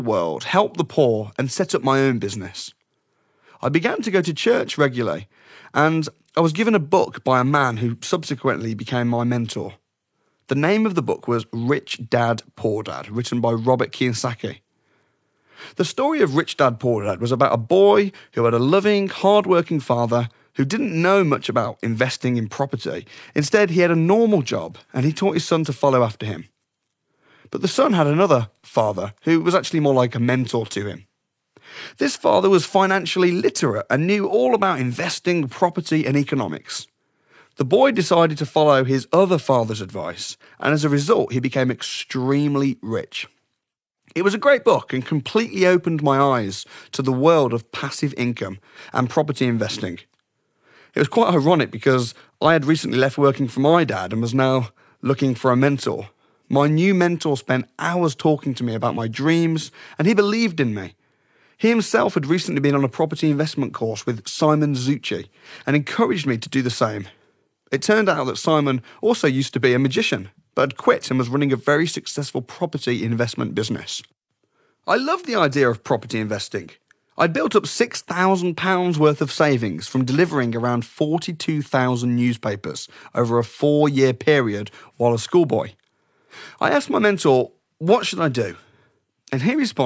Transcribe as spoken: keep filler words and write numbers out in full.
world, help the poor, and set up my own business. I began to go to church regularly, and I was given a book by a man who subsequently became my mentor. The name of the book was Rich Dad, Poor Dad, written by Robert Kiyosaki. The story of Rich Dad, Poor Dad was about a boy who had a loving, hard-working father who didn't know much about investing in property. Instead, he had a normal job, and he taught his son to follow after him. But the son had another father who was actually more like a mentor to him. This father was financially literate and knew all about investing, property, and economics. The boy decided to follow his other father's advice, and as a result, he became extremely rich. It was a great book and completely opened my eyes to the world of passive income and property investing. It was quite ironic because I had recently left working for my dad and was now looking for a mentor. My new mentor spent hours talking to me about my dreams, and he believed in me. He himself had recently been on a property investment course with Simon Zucci and encouraged me to do the same. It turned out that Simon also used to be a magician, but had quit and was running a very successful property investment business. I loved the idea of property investing. I'd built up six thousand pounds worth of savings from delivering around forty-two thousand newspapers over a four-year period while a schoolboy. I asked my mentor, what should I do? And he responded,